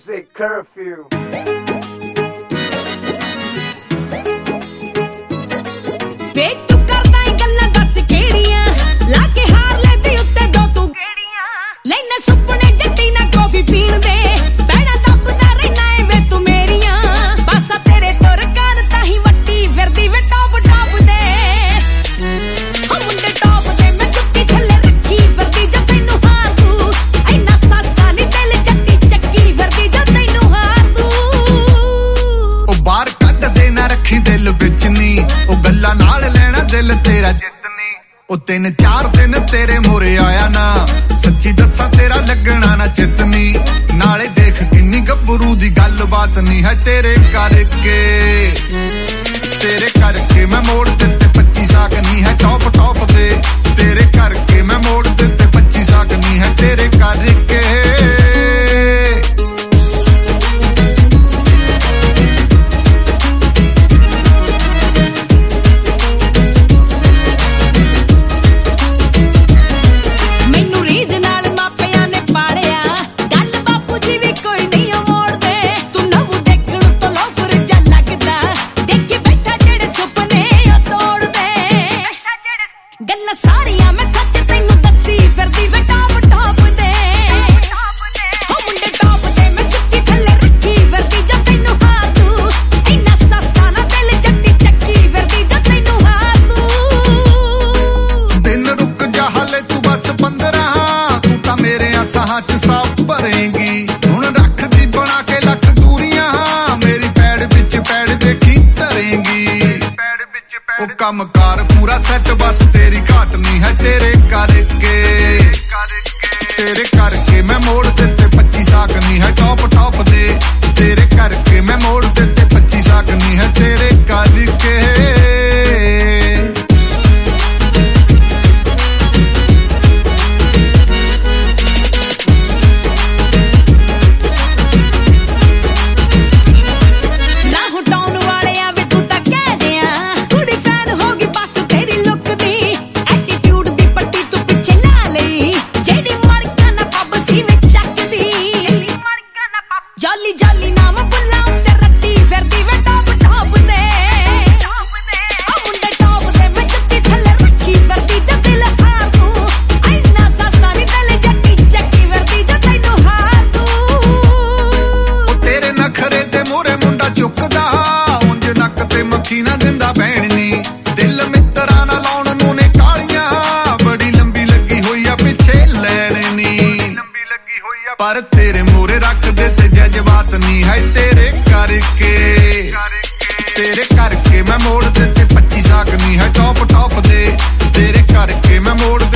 Music curfew. ਵੇਖ ਤੂੰ ਕਰਦਾ ਈ ਗੱਲਾਂ ਦੱਸ ਕਿਹੜੀਆਂ ਲਾ ਕੇ ਹਾਰ ਲੈਦੀ ਉੱਤੇ ਦੋ ਤੂੰ ਗੇੜੀਆਂ ਲੈਣਾ ਸੁਪਨੇ ਜੱਟੀ ਨਾ ਕਾਫੀ ਪੀਣ ਦੇ ਬਹਿਣਾ ਦੱਬਦਾ ਰਹਿਣਾ ਏ ਵੇ ਤੂੰ ਮੇਰੀਆਂ ਪਾਸਾ ਤੇਰੇ ਤੁਰ ਕਾਨ ਤਾਂ ਹੀ ਵੱਟੀ ਫਿਰਦੀ ਵੇ ਟੌਪ ਟੌਪ ਦੇ ਹੋ ਮੁੰਡੇ ਟੌਪ ਦੇ ਮੈਂ ਚੁੱਕੀ ਥੱਲੇ ਰੱਖੀ ਫਿਰਦੀ ਜਦ ਤੈਨੂੰ ਹਾਰ ਤੂੰ ਇੰਨਾ ਸਸਤਾ ਨੀ ਦਿਲ ਜੱਟੀ ਚੱਕੀ ਫਿਰਦੀ ਜਦ ਤੈਨੂੰ ਹਾਰ ਤੂੰ ਉਹ ਬਾਹਰ ਕੱਢ ਦੇ ਨਾ ਰੱਖੀ ਦਿਲ ਵਿੱਚ ਨੀ ਉਹ ਗੱਲਾਂ ਨਾਲ ਲੈਣਾ ਦਿਲ ਤੇਰਾ ਜਿੱਤਨੀ ਉਹ 3-4 ਦਿਨ ਤੇਰੇ ਮੋਰੇ ਆਇਆ ਨਾ ਸੱਚੀ ਦੱਸਾਂ ਤੇਰਾ ਲੱਗਣਾ ਨਾ ਚਿੱਤਨੀ ਨਾਲੇ ਦੇਖ ਕਿੰਨੀ ਗੱਭਰੂ ਦੀ ਗੱਲਬਾਤ ਨਹੀਂ ਹੈ ਤੇਰੇ ਕਰਕੇ ਮੈਂ ਮੋੜ ਦਿੱਤੇ 25 ਸਾਕ ਨਹੀਂ ਹੈ ਟੌਪ ਟੌਪ ਤੇ ਤੇਰੇ ਕਰਕੇ ਮੈਂ ਮੋੜ ਦਿੱਤੇ 25 ਸਾਕ ਨਹੀਂ ਹੈ ਤੇਰੇ ਕਰਕੇ ਸਾਰੀਆਂ ਮੈਂ ਸੱਚ ਤੈਨੂੰ ਦੱਸੀ ਫਿਰਦੀ ਵੇ ਟੌਪ ਟੌਪ ਦੇ ਹੋ ਮੁੰਡੇ ਟੌਪ ਤੇ ਮੈਂ ਚੁੱਕੀ ਥੱਲੇ ਰੱਖੀ ਫਿਰਦੀ ਜਦ ਤੈਨੂੰ ਹਾਰ ਤੂੰ ਇੰਨਾ ਸਸਤਾ ਨਾ ਦਿਲ ਜੱਟੀ ਚੱਕੀ ਫਿਰਦੀ ਜਦ ਤੈਨੂੰ ਹਾਰ ਤੂੰ ਦਿਨ ਰੁਕ ਜਾ ਹਾਲੇ ਤੂੰ ਬਸ 15 ਤੂੰ ਤਾਂ ਮੇਰੇ ਸਾਹਾਂ ਚ ਸਾਫ ਭਰੇਂਗੀ ਹੁਣ ਰੱਖਦੀ ਬਣਾ ਕੇ ਲੱਖ ਦੂਰੀਆਂ ਮੇਰੀ ਪੈੜ ਵਿੱਚ ਪੈੜ ਦੇਖੀ ਧਰੇਂਗੀ ਉਹ ਕੰਮਕਾਰ ਪੂਰਾ ਸੈੱਟ ਬਸ ਤੇਰੀ ਘਾਟ ਨਹੀਂ ਹੈ ਤੇਰੇ ਕਰਕੇ ਮੈਂ ਮੋੜ ਦਿੱਤੇ 25 ਸਾਕ ਨਹੀਂ ਹੈ ਟੌਪ ਟੌਪ ਦੇ ਤੇਰੇ ਕਰਕੇ ਮੈਂ ਮੋੜ ਦਿੱਤੇ 25 ਸਾਕ ਨਹੀਂ ਹੈ ਤੇਰੇ ਕਰਕੇ ਜਾਲੀ ਨਾਮ ਬੁੱਲਾਂ ਉੱਤੇ ਰੱਟੀ ਫਿਰਦੀ ਵੇ ਟੌਪ ਟੌਪ ਦੇ ਉਹ ਮੁੰਡੇ ਟੌਪ ਦੇ ਮੈਂ ਜੱਟੀ ਥੱਲੇ ਰੱਖੀ ਫਿਰਦੀ ਜਦ ਦਿਲ ਹਾਰ ਤੂੰ ਇੰਨਾ ਸਸਤਾ ਨੀ ਦਿਲ ਜੱਟੀ ਚੱਕੀ ਫਿਰਦੀ ਜਦ ਤੈਨੂੰ ਹਾਰ ਤੂੰ ਉਹ ਤੇਰੇ ਨਖਰੇ ਤੇ ਮੋਰੇ ਮੁੰਡਾ ਚੁੱਕਦਾ ਉਂਝ ਨੱਕ ਤੇ ਮੱਖੀ ਨਾ ਦਿੰਦਾ ਬਹਿਣ ਨੀ ਦਿਲ ਮਿੱਤਰਾਂ ਨਾਲ ਲਾਉਣ ਨੂੰ ਨੇ ਕਾਲੀਆਂ ਬੜੀ ਲੰਬੀ ਲੱਗੀ ਹੋਈ ਆ ਪਿੱਛੇ ਲੈਣ ਨੀ ਪਰ ਤੇਰੇ ਮੋਰੇ ਰੱਖਦੇ ਤੇ ਜਜ਼ਬਾਤ ਨਹੀਂ ਹੈ ਤੇਰੇ ਕਰਕੇ ਮੈਂ ਮੋੜ ਦਿੱਤੇ 25 ਸਾਕ ਨਹੀਂ ਹੈ ਟੌਪ ਟੌਪ ਦੇ ਤੇਰੇ ਕਰਕੇ ਮੈਂ ਮੋੜ